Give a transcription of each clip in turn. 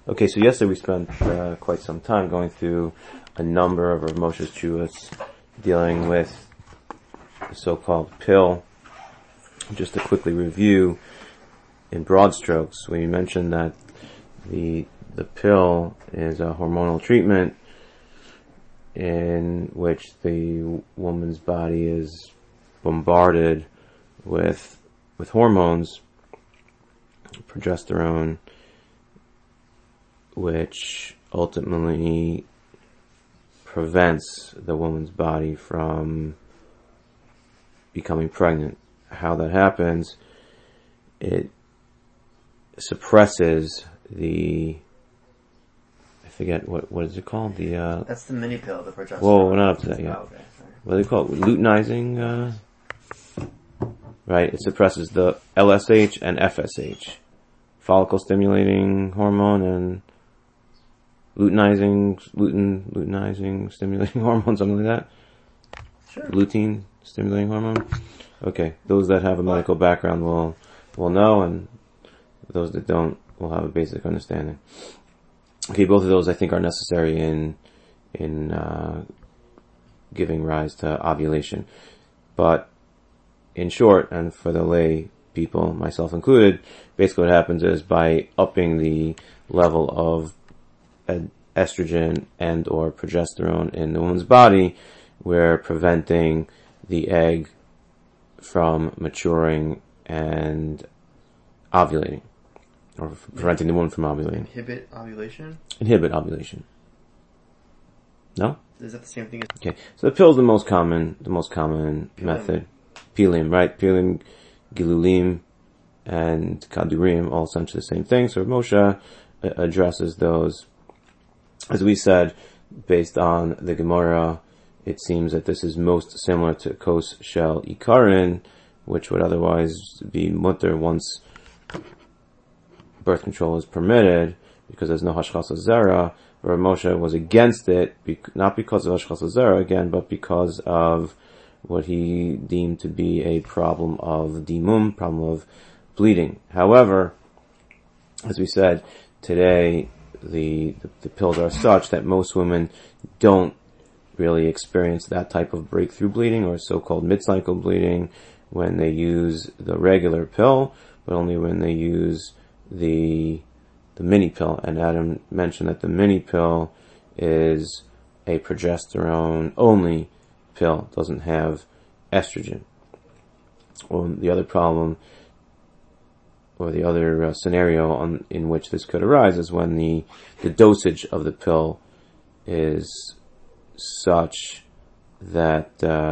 Okay, so yesterday we spent quite some time going through a number of Rav Moshe's Chuvas dealing with the so-called pill. Just to quickly review in broad strokes, we mentioned that the pill is a hormonal treatment in which the woman's body is bombarded with hormones, progesterone, which ultimately prevents the woman's body from becoming pregnant. How that happens, it suppresses I forget what is it called? That's the mini pill, the progesterone. Whoa, we're not up to that yet. Oh, okay, sorry. What do they call it? Luteinizing, right? It suppresses the LSH and FSH. Follicle stimulating hormone and luteinizing stimulating hormone, something like that. Sure. Lutein stimulating hormone. Okay, those that have a medical background will know, and those that don't will have a basic understanding. Okay, both of those I think are necessary in giving rise to ovulation. But in short, and for the lay people, myself included, basically what happens is by upping the level of estrogen and or progesterone in the woman's body, we're preventing the egg from maturing and ovulating, or preventing the woman from ovulating. Inhibit ovulation? Inhibit ovulation. No? Is that the same thing as... Okay, so the pill is the most common method. Pilim, right? Pilim, Gilulim, and Kadurim, all essentially the same thing. So Moshe addresses those. As we said, based on the Gemara, it seems that this is most similar to Kos Shel Ikarin, which would otherwise be mutter once birth control is permitted, because there's no Hashchasa Zera. Rav Moshe was against it, not because of Hashchasa Zera again, but because of what he deemed to be a problem of dimum, problem of bleeding. However, as we said, today the pills are such that most women don't really experience that type of breakthrough bleeding or so-called mid-cycle bleeding when they use the regular pill, but only when they use the mini pill. And Adam mentioned that the mini pill is a progesterone only pill, doesn't have estrogen. Well, the other problem or the other scenario in which this could arise is when the dosage of the pill is such that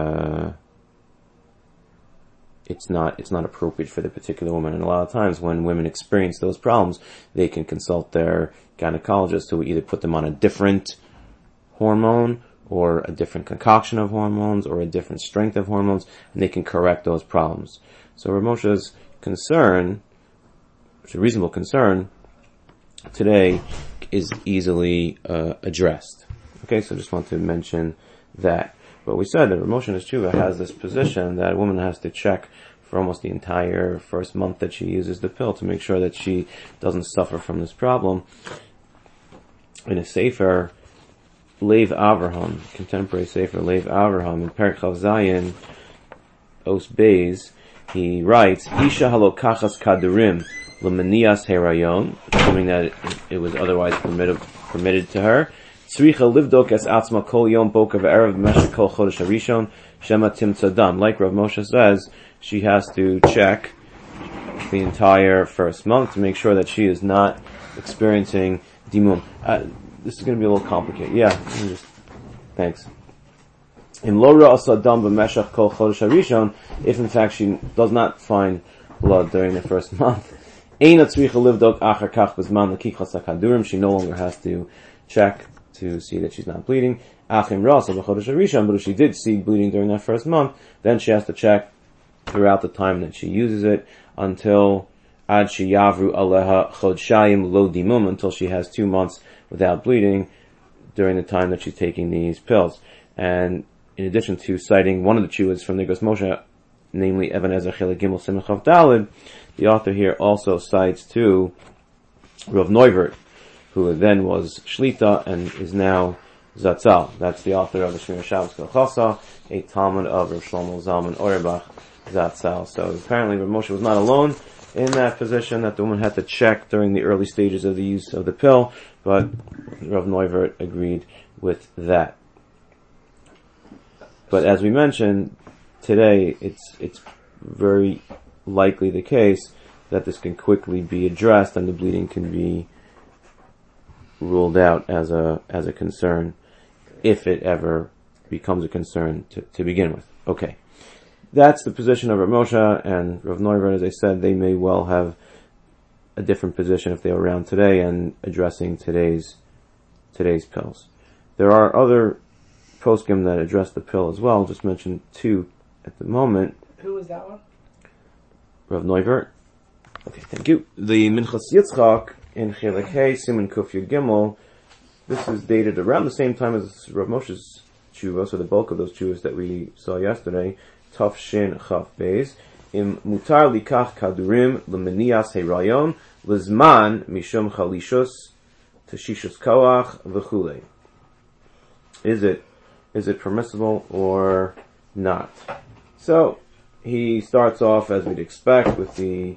it's not appropriate for the particular woman. And a lot of times when women experience those problems, they can consult their gynecologist who will either put them on a different hormone or a different concoction of hormones or a different strength of hormones, and they can correct those problems. So Rav Moshe's concern, which is a reasonable concern, today is easily addressed. Okay, so I just want to mention that. But we said that Rav Moshe Tshuva has this position that a woman has to check for almost the entire first month that she uses the pill to make sure that she doesn't suffer from this problem. In a Sefer, Lev Avraham, contemporary Sefer Lev Avraham, in Perek Chav Zayin, Os Beis, he writes, Isha halokachas kadurim lemanias herayon, assuming that it was otherwise permitted to her. Tzricha livdok es atzma kol yom boker ve'erev b'meshech kol chodesh harishon shema timtza dam. Like Rav Moshe says, she has to check the entire first month to make sure that she is not experiencing dimum. This is going to be a little complicated. Yeah, thanks. Im lo ra'asa dam b'meshech kol chodesh harishon, if in fact she does not find blood during the first month, eina tzricha livdok achar kach b'zman l'kichas hakadurim, she no longer has to check to see that she's not bleeding. Achim rasa b'chodesh harishon, but if she did see bleeding during that first month, then she has to check throughout the time that she uses it until ad sheyavru aleha chodshayim lo dimum, until she has 2 months without bleeding during the time that she's taking these pills. And in addition to citing one of the chuvas from the Igros Moshe, namely Even Ezer Chelik Gimel Simon Chav Daled, the author here also cites too Rav Neuvert, who then was Shlita and is now Zatzal. That's the author of the Shmir Shabbos Kol a Talmud of Rav Shlomo Zalman Auerbach Zatzal. So apparently Rav Moshe was not alone in that position, that the woman had to check during the early stages of the use of the pill, but Rav Neuvert agreed with that. But as we mentioned, today it's very likely the case that this can quickly be addressed and the bleeding can be ruled out as a concern, if it ever becomes a concern to begin with. Okay. That's the position of Rav Moshe and Rav Neuvert. As I said, they may well have a different position if they were around today and addressing today's pills. There are other poskim that address the pill as well. I'll just mention two at the moment. Who was that one? Rav Neuvert. Okay, thank you. The Minchas Yitzchak in Chelek Hey, Siman Kuf Yud Gimel. This is dated around the same time as Rav Moshe's tshuva, so the bulk of those tshuvas that we saw yesterday. Taf Shin Chaf Beis. Im mutar likach kadurim lemenias herayon lezman mishum chalishus tashishus koach v'chulei. Is it permissible or not? So he starts off as we'd expect with the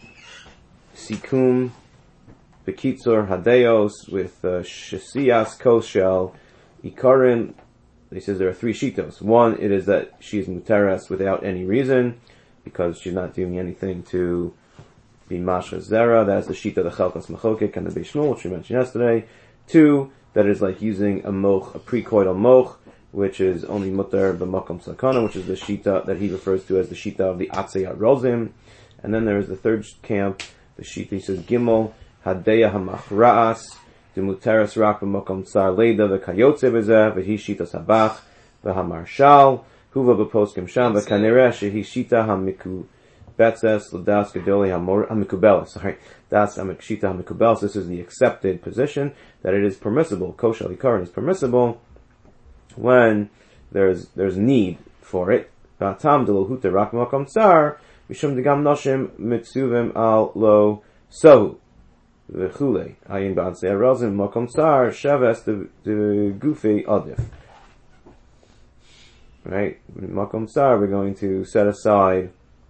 sikum bekitzur hadeos with shesias koshel ikarim. He says there are three shitos. One, it is that she is muteres without any reason, because she's not doing anything to be mashra zera. That's the shita, the chelkas machokik, and the Beis Shmuel, which we mentioned yesterday. Two, that is like using a moch, a precoital moch, which is only muter b'makom sakana, which is the shita that he refers to as the shita of the atzei rozim. And then there is the third camp, the shita, he says, gimel, hadeya hamachra'as, the muteres rak b'makom tsar leda v'kayotze b'zeh v'hi shita sabach v'hamarshal huva b'poskim sham v'kanireh shehi shita hamikubetzes l'das gedoli hamikubeles. Sorry, das shita hamikubeles. This is the accepted position that it is permissible. Koshel ikarin is permissible when there's need for it. V'atam delohute rak b'makom tsar mishum degam noshim mitzuvim al lo sohu. V'chulei ayin b'atzei rozim makom tsar shaves the gufi adif. Right, makom tsar, we're going to set aside.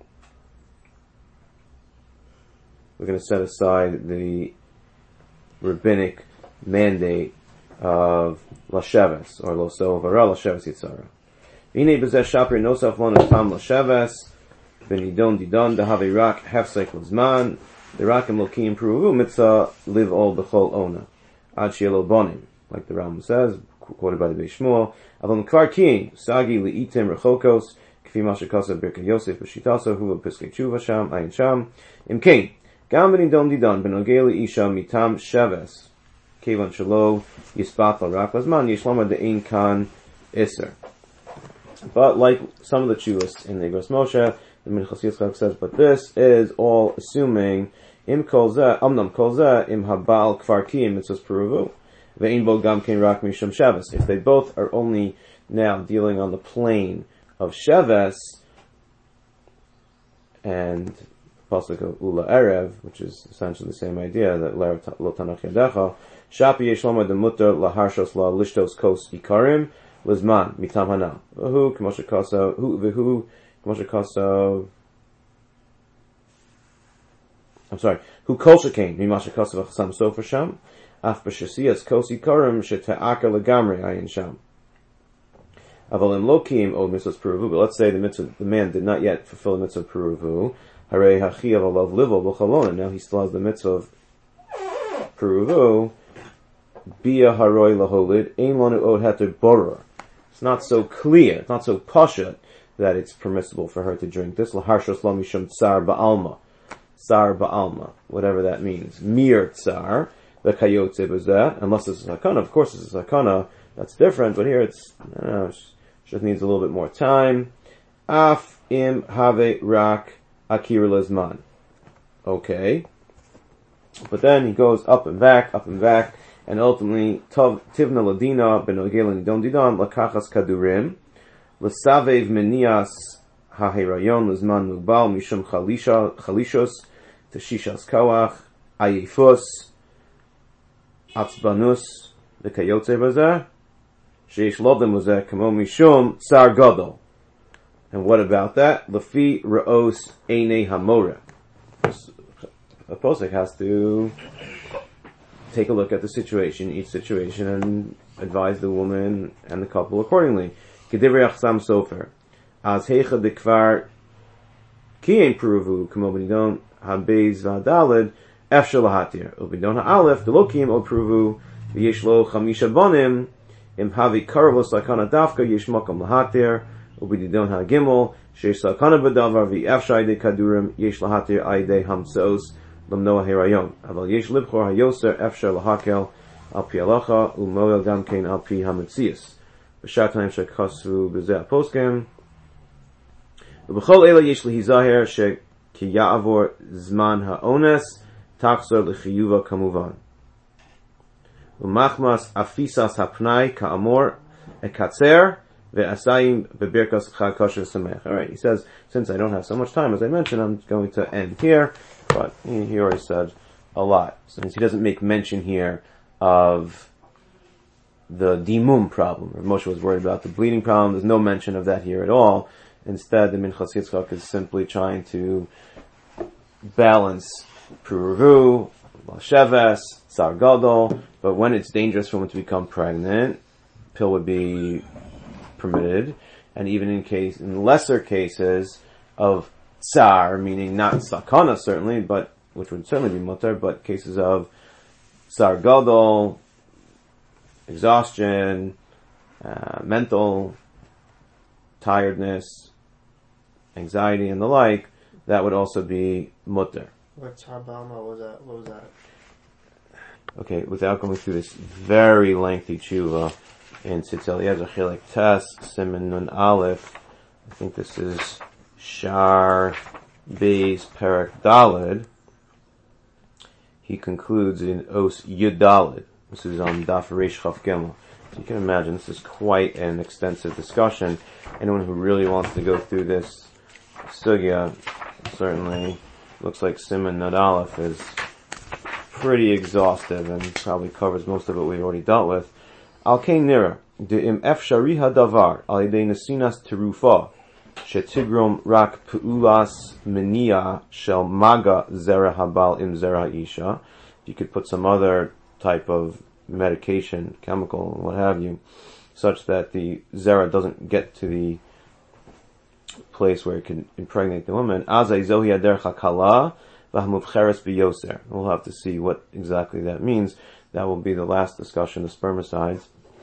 We're going to set aside the rabbinic mandate of lasheves or loso v'ara lasheves yitzara. V'inei b'zeh shapir nosaf lonu tam lasheves v'nidon didon dehavi rak hefsek l'zman. The rakim lokim pruvu mitzvah live all b'chol ona ad shielo bonim, like the Rambam says, quoted by the Beis Shmuel. Avon kvar kiin sagi liitim rechokos kfi mashakasa birka Yosef b'shitasa huva piskei tshuva sham ayin sham imkein gam v'nidon didon benogeli isha mitam sheves kevan shelo yispat al rak lazman yishlama de'in kan iser. But like some of the tshuvas in the Igros Moshe, the Minchas Yitzchak says, but this is all assuming im kol zeh, amnam kol zeh, im habal kvar kiyim mitzvos peruvu, ve'in bo gam kein rak mishum sheves. If they both are only now dealing on the plane of sheves, and pasuk of ula erev, which is essentially the same idea, that l'erev lo tanach yadecha, shapi yeshloma de mutter laharshos la lishtos kos ikarim, lizman, mitam hana. V'hu, k'moshe kasa, v'hu, who kosher came, mimasha kosa v'chasam sofer sham, af b'shasiyas kosi korim sheta'aka legamri ayin sham. Aval im lokim od mitzvahs peruvu, but let's say the man did not yet fulfill the mitzvah of peruvu, harei hachiyav alav livo b'chalona, now he still has the mitzvah of peruvu, bia haroi laholid, ein lanu od heter boror. It's not so clear, it's not so pasha, that it's permissible for her to drink this. Laharshos lo mishum tsar ba'alma. Tsar ba'alma. Whatever that means. Mir tsar. The kayotze b'zeh. Unless it's a sakana. Of course it's a sakana. That's different. But here it's, just needs a little bit more time. Af im have rak akir lezman. Okay. But then he goes up and back, and ultimately, tivna ladina benogelin don didon lakachas kadurim. L'savev menias ha'herayon l'zman mugbal mishum chalishos tashishas koach ayifus Atzbanus v'kayotze bazeh, sheish lodem bazeh kamo mishum tsar gadol. And what about that? Lefi ra'os einei hamoreh. A posek has to take a look at the situation, each situation, and advise the woman and the couple accordingly. Kedivrei Achsam Sofer. As heicha dekvar ki'en peruvu kamo b'nidon habeiz v'adaled efshel lahatir. Ubidon ha'alef delokim o peruvu v'yesh lo chamisha bonim im havi karavos lakana dafka yesh makam lahatir. Ubidon ha'gimel sheish lakana b'davar v'efshai de kadurim yesh lahatir aydei hamseos l'mnoa herayon. Aval yesh libchor hayoser efshel lahakel al pi halacha u'moel gam kein al pi hametzias. B'shatayim shekasvu b'zeh poskem. Ubechol ela yesh lehizahir shekiyavor zman ha'ones tachzor l'chiyuva kamuvan. Umachmas afisas hapnai ka'amor ekatzer ve'asayim bebirkas chakosher samech. Alright, he says, since I don't have so much time, as I mentioned, I'm going to end here, but he already said a lot. Since he doesn't make mention here of the dimum problem, or Moshe was worried about the bleeding problem, there's no mention of that here at all. Instead, the Minchas Yitzchak is simply trying to balance Puruvu, Sheves, Tsar Gadol, but when it's dangerous for women to become pregnant, pill would be permitted, and even in lesser cases of Tsar, meaning not Sakana certainly, but, which would certainly be mutter, but cases of Tsar Gadol, exhaustion, mental tiredness, anxiety, and the like, that would also be mutter. What's Harbama? What was that? Okay, without going through this very lengthy tshuva in Tzitz Eliezer Chilek Tes, Siman Nun Aleph, I think this is Shar Beis Perek Daled, he concludes in Os Yud Daled. This is on Daf Reish Chaf Gimel. So you can imagine this is quite an extensive discussion. Anyone who really wants to go through this sugya, certainly looks like Siman Nun Aleph is pretty exhaustive and probably covers most of it we've already dealt with. Al Kain Nira, De'im Efshari HaDavar, Al Yedei Nesinas Terufa, Shetigrom Rak Pu'ulas Menia Shel Maga Zera Habal Im Zera Isha. You could put some other type of medication, chemical, what have you, such that the Zera doesn't get to the place where it can impregnate the woman. Azai Zohi Ader Chakala Vahmuvcheres Biyoser. We'll have to see what exactly that means. That will be the last discussion of spermicides.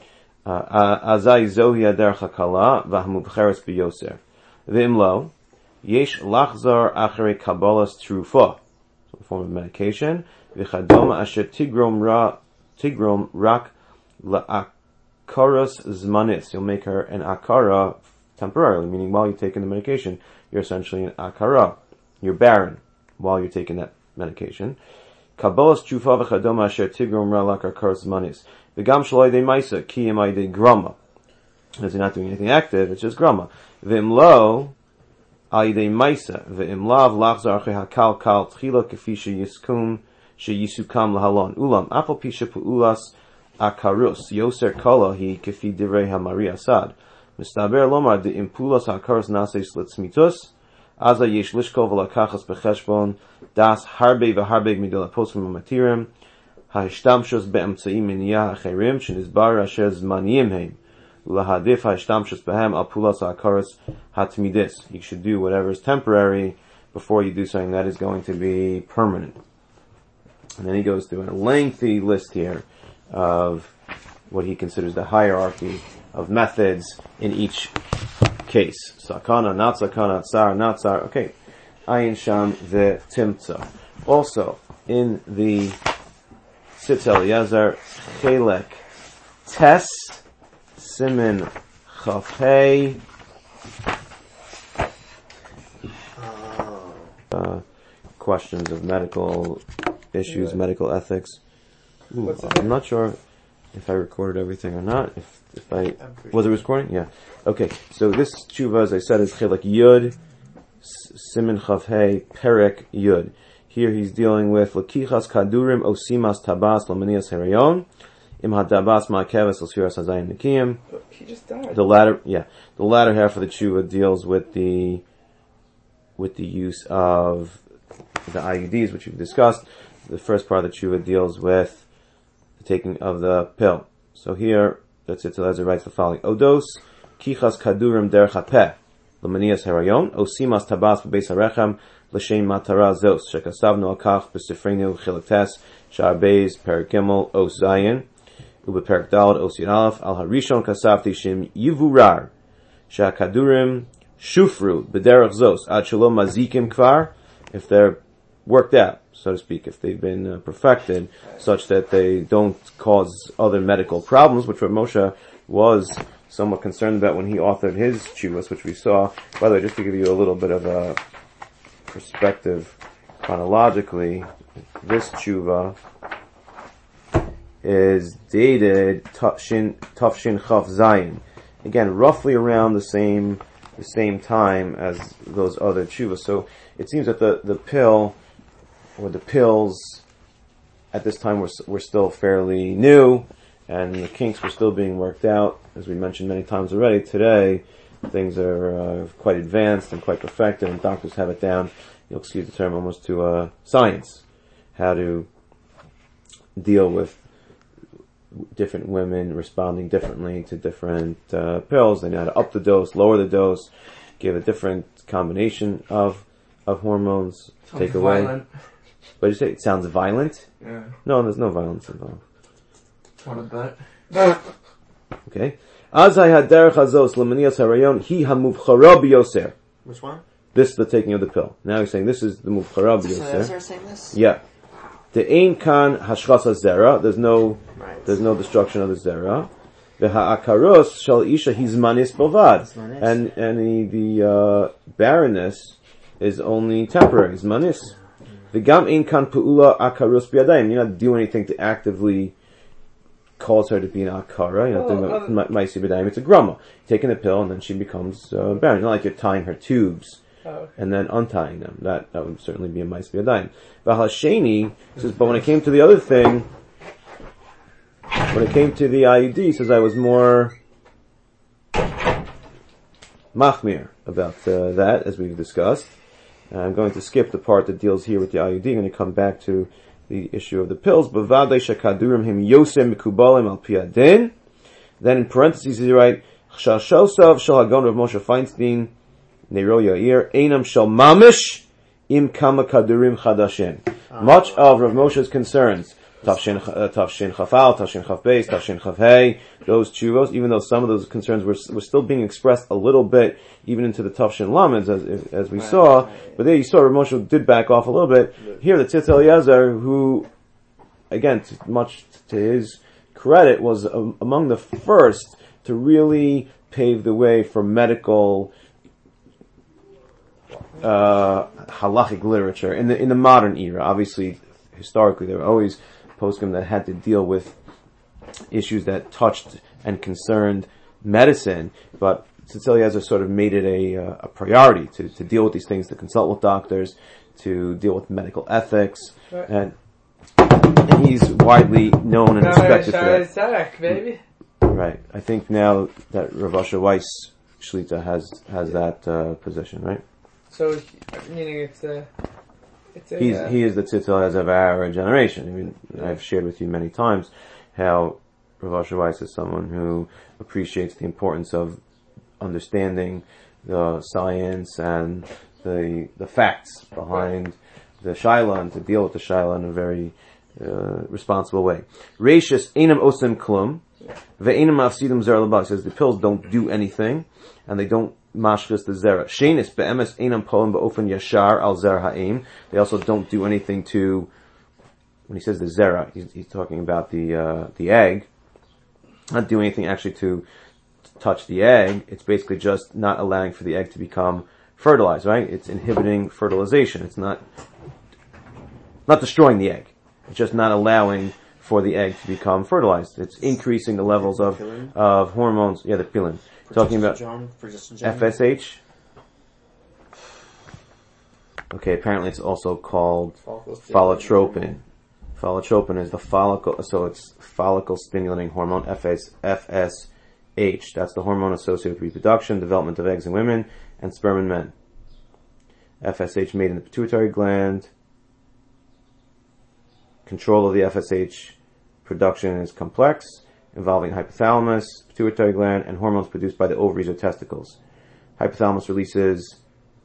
Azai Zohi Ader Chakala Vahmuvcheres Biyoser. V'imlo Yesh Lachzar Achere Kabbalas Trufa, a form of medication. V'chadom Asher Tigrom Rak La'akaras Zmanis. You'll make her an akara temporarily, meaning while you're taking the medication, you're essentially an akara. You're barren while you're taking that medication. Kabbalas Trufa v'chadom Asher Tigrom Rak La'akaras Zmanis. V'gam Shaloi De Maisa Ki Yemai De Grama. As you're not doing anything active, it's just grama. V'imlo Aidei Maisa V'imlav Lachzar Arche Hakal Kal Tchila Kefi Sheyiskum Sheyisukam Lahalon Ulam Apal Pisha Pu'ulas Akarus Yoser Kala Hi Kefi Divrei HaMari Asad Mistaber Lomar De Impulas Akaros Naseis Litzmitus Aza Yesh Lishkol V'lakachas Becheshbon Das Harbe V'harbe Gmidol Aposkim Matirim Ha'ishtamshus Be'emtzaim Miniyah Acherim Shenizbar Asher Zmaniyim Heim Lahadif ha'ishtamshus behem al pulas ha'akaros hatmidis. You should do whatever is temporary before you do something that is going to be permanent. And then he goes through a lengthy list here of what he considers the hierarchy of methods in each case. Sakana, not sakana, tsar, not tsar. Okay. Ayin sham v'timtza. Also, in the Tzitz Eliezer Chelek Tes, Siman Chafhei, questions of medical issues, medical ethics. Ooh, I'm not sure if I recorded everything or not. If I was it recording? Yeah. Okay. So this tshuva, as I said, is Chelek Yud, Siman Chafhei, Perek Yud. Here he's dealing with Lakichas Kadurim Osimas Tabas Lamanias Herayon Im Hadabas Ma'keves L'Sfiras Hazayim Nikiyim. He just died. The latter half of the tshuva deals with the use of the IUDs, which we've discussed. The first part of the tshuva deals with the taking of the pill. So here, that's it. Eliezer writes the following: Odos Kichas Kadurim Derech HaPeh Lamanias Herayon Osimas Tabas B'Beis HaRechem L'Shem Matara Zos Shekasavnu Akach B'Sifreinu Chilek Tes Shar Beis Perek Gimel Os Zayin Ubeperek Daled Os Yud Aleph Al Harishon Kasavti Shem Yivurar Shakadurim Shufru B'Derech Zos Ad Shalom Mazikim Kvar, if they're worked out, so to speak, if they've been perfected such that they don't cause other medical problems, which Moshe was somewhat concerned about when he authored his tshuvas, which we saw. By the way, just to give you a little bit of a perspective chronologically, this tshuva is dated Tafshin Chaf Zayin. Again, roughly around the same time as those other tshuvas. So it seems that the pill, or the pills, at this time were still fairly new, and the kinks were still being worked out. As we mentioned many times already, today things are quite advanced and quite perfected, and doctors have it down, you'll excuse the term, almost to science, how to deal with different women responding differently to different pills. They know how to up the dose, lower the dose, give a different combination of hormones, Sounds take away. violent. What did you say? It sounds violent? Yeah. No, there's no violence involved. What a bet. Okay. Azai haderech hazos lemanias harayon hi hamuvchara biyoser. Which one? This is the taking of the pill. Now he's saying this is the muvchara So biyoser. Eliezer saying this? Yeah. The ein kan hashchasa zera. There's no destruction of the zera. The ha'akaros shal isha hizmanis bovad. And the barrenness is only temporary. Zmanis. The gam ein kan pu'ula akaros biyadayim. You're not doing anything to actively cause her to be an akara. You're not doing ma'isi b'dayim. It's a grama. Taking a pill and then she becomes barren. It's not like you're tying her tubes and then untying them. That would certainly be a ma'isi b'dayim. V'halasheni says, but when it came to the other thing, when it came to the IUD, he says I was more machmir about that, as we've discussed. I'm going to skip the part that deals here with the IUD. I'm going to come back to the issue of the pills. Bavadei shakadurim him yosem mikubalim al piyadin. Then in parentheses he writes, Shal shosav shal hagon Rav Moshe Feinstein Neiro Yair einam shal mamish im kama kadurim chadashim. Much of Rav Moshe's concerns, Tafshin Chafal, Tafshin Chaf Beis, Tafshin Chaf Hey, those tshuvos, even though some of those concerns were still being expressed a little bit, even into the Tafshin Lameds, as we saw, but there you saw Rav Moshe did back off a little bit. Here the Tzitz Eliezer, who, again, much to his credit, was among the first to really pave the way for medical halachic literature in the modern era. Obviously, historically, there were always poskim that had to deal with issues that touched and concerned medicine, but Tzitz Eliezer sort of made it a priority to deal with these things, to consult with doctors, to deal with medical ethics, and he's widely known and respected for that. Baby. Right. I think now that Rav Asher Weiss Shlita has that position, right? So, meaning he is the Tzitz Eliezer of our generation. I mean, I've shared with you many times how Rav Asher Weiss is someone who appreciates the importance of understanding the science and the facts behind the shaila, and to deal with the shaila in a very responsible way. Reishis einam osem klum ve'einam afsidim zer labah. Says the pills don't do anything and they don't mashchis the zera. Shenis be'emes einam poem be'ofen yashar al zer ha'im. They also don't do anything to, when he says the zera, he's talking about the egg. Not doing anything actually to touch the egg. It's basically just not allowing for the egg to become fertilized, right? It's inhibiting fertilization. It's not destroying the egg. It's just not allowing for the egg to become fertilized. It's increasing the levels of hormones. Yeah, the pilin. Talking about FSH. Okay, apparently it's also called Follicle-stimulating phallotropin. Phallotropin is the follicle, so it's follicle stimulating hormone, FSH. That's the hormone associated with reproduction, development of eggs in women, and sperm in men. FSH made in the pituitary gland. Control of the FSH production is complex, involving hypothalamus, pituitary gland, and hormones produced by the ovaries or testicles. Hypothalamus releases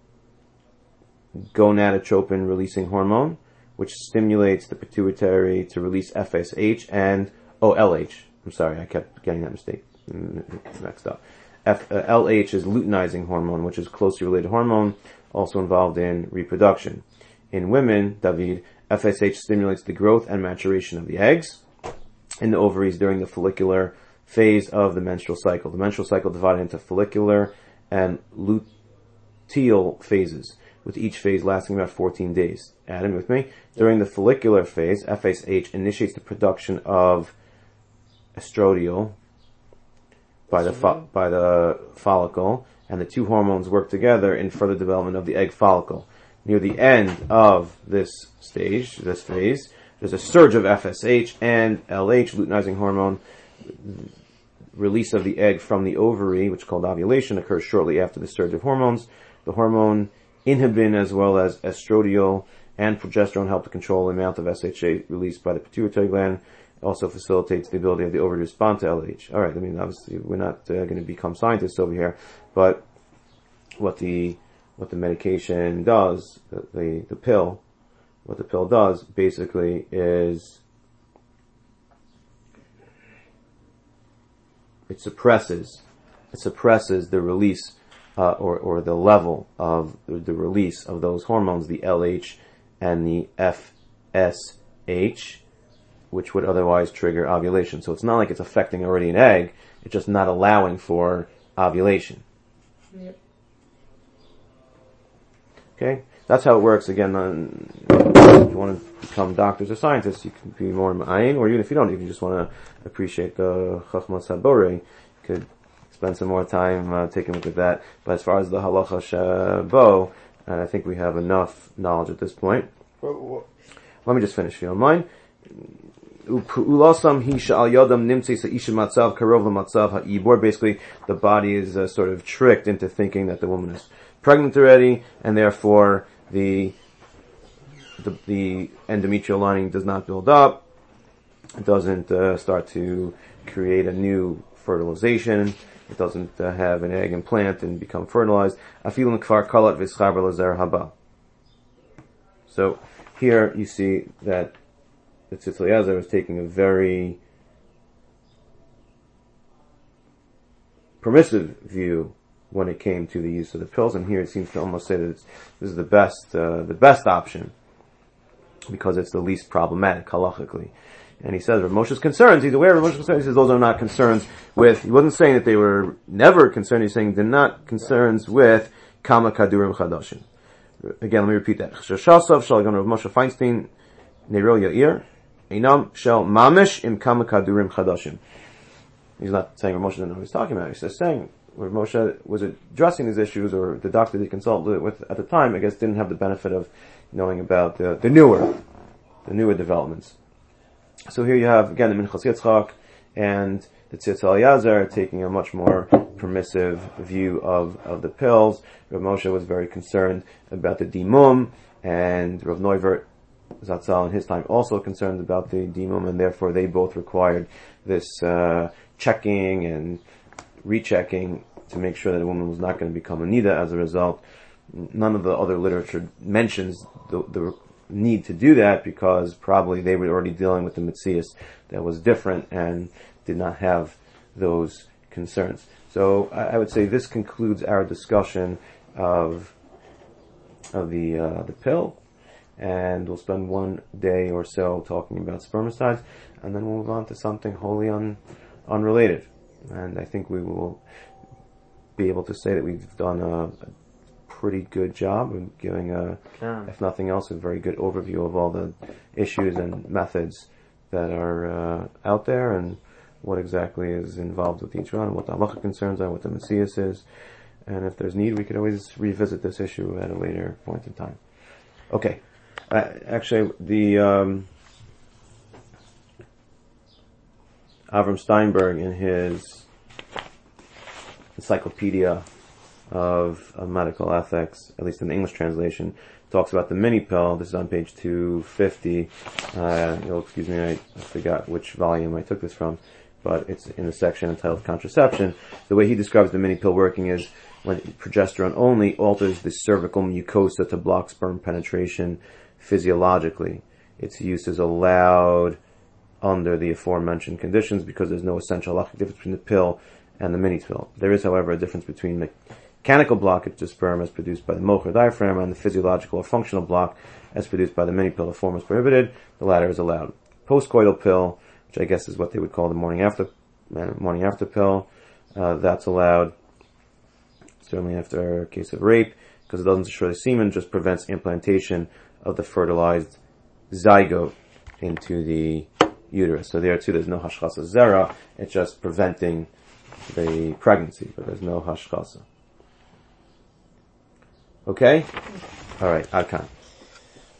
gonadotropin releasing hormone, which stimulates the pituitary to release FSH and LH. I'm sorry, I kept getting that mistake mixed up. LH is luteinizing hormone, which is a closely related hormone, also involved in reproduction. In women, David, FSH stimulates the growth and maturation of the eggs in the ovaries during the follicular phase of the menstrual cycle. The menstrual cycle divided into follicular and luteal phases, with each phase lasting about 14 days. Adam, with me? During the follicular phase, FSH initiates the production of estradiol by the follicle, and the two hormones work together in further development of the egg follicle. Near the end of this phase, there's a surge of FSH and LH, luteinizing hormone. Release of the egg from the ovary, which is called ovulation, occurs shortly after the surge of hormones. The hormone inhibin as well as estradiol and progesterone help to control the amount of SHA released by the pituitary gland. It also facilitates the ability of the ovary to respond to LH. Alright, I mean, obviously we're not going to become scientists over here, but what the medication does, the pill, what the pill does basically is it suppresses the release or the level of the release of those hormones, the LH and the FSH, which would otherwise trigger ovulation. So it's not like it's affecting already an egg, it's just not allowing for ovulation. Yep. Okay? That's how it works. Again, if you want to become doctors or scientists, you can be more ma'ayin, or even if you don't, if you just want to appreciate the Chachmas HaBorei, you could spend some more time taking a look at that. But as far as the halacha shabo, I think we have enough knowledge at this point. Let me just finish, if you don't mind. Basically, the body is sort of tricked into thinking that the woman is pregnant already, and therefore the endometrial lining does not build up. It doesn't start to create a new fertilization. It doesn't have an egg implant and become fertilized. So here you see that the Tzitz Eliezer is taking a very permissive view when it came to the use of the pills, and here it seems to almost say that this is the best option because it's the least problematic halachically. And he says Rav Moshe's concerns, he's aware of Rav Moshe's concerns, he says those are not concerns with, he wasn't saying that they were never concerned, he's saying they're not concerns with Kama Kadurim Chadashim. Again, let me repeat that. Shashasav Shalgan Rav Moshe Feinstein Neiro Yair Einam Shel Mamish Im Kama Kadurim Chadashim. He's not saying Rav Moshe didn't know what he's talking about, he's just saying Rav Moshe was addressing these issues, or the doctor that he consulted with at the time, I guess, didn't have the benefit of knowing about the newer developments. So here you have, again, the Minchas Yitzchak and the Tzitz Eliezer taking a much more permissive view of the pills. Rav Moshe was very concerned about the dimum, and Rav Neuvert Zatzal in his time also concerned about the dimum, and therefore they both required this checking and rechecking to make sure that a woman was not going to become a nida as a result. None of the other literature mentions the need to do that, because probably they were already dealing with the Metzias that was different and did not have those concerns. So I would say this concludes our discussion of the pill, and we'll spend one day or so talking about spermicides, and then we'll move on to something wholly unrelated. And I think we will be able to say that we've done a pretty good job of giving if nothing else, a very good overview of all the issues and methods that are out there, and what exactly is involved with each one, what the halacha concerns are, what the Messias is, and if there's need, we could always revisit this issue at a later point in time. Okay. Actually, the Avram Steinberg in his Encyclopedia of Medical Ethics, at least in the English translation, talks about the mini pill. This is on page 250. You'll excuse me, I forgot which volume I took this from, but it's in the section entitled Contraception. The way he describes the mini pill working is when progesterone only alters the cervical mucosa to block sperm penetration physiologically. Its use is allowed under the aforementioned conditions because there's no essential halachic difference between the pill and the mini pill. There is, however, a difference between mechanical blockage to sperm as produced by the mocher diaphragm and the physiological or functional block as produced by the mini pill. The former is prohibited, the latter is allowed. Postcoital pill, which I guess is what they would call the morning after pill, that's allowed, certainly after a case of rape, because it doesn't destroy the semen, just prevents implantation of the fertilized zygote into the uterus. So there too, there's no hashchasa zera, it's just preventing the pregnancy, but there's no hashchasa. Okay? Alright, Adkan.